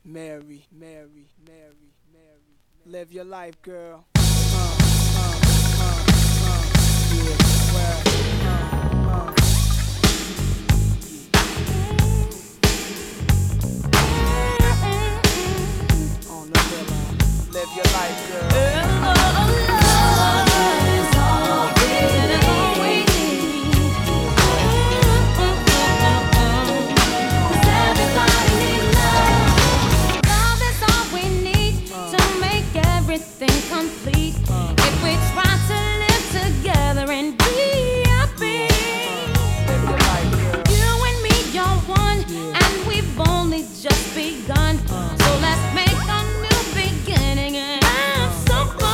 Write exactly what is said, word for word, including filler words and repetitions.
Mary, Mary, Mary, Mary. Live your life, girl. Uh, uh, uh, uh, yeah, well, uh, uh. On the villa. Live your life, girl. Everything complete uh, if we try to live together and be happy. Uh, life, you and me are one, yeah. And we've only just begun. Uh, so let's make a new beginning and have some fun.